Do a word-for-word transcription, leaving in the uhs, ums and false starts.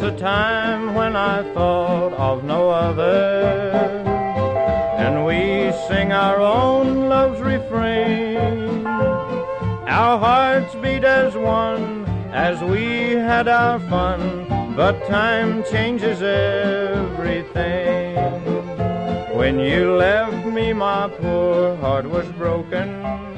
a time when I thought of no other, and we sing our own love's refrain. Our hearts beat as one as we had our fun, but time changes everything. When you left me, my poor heart was broken.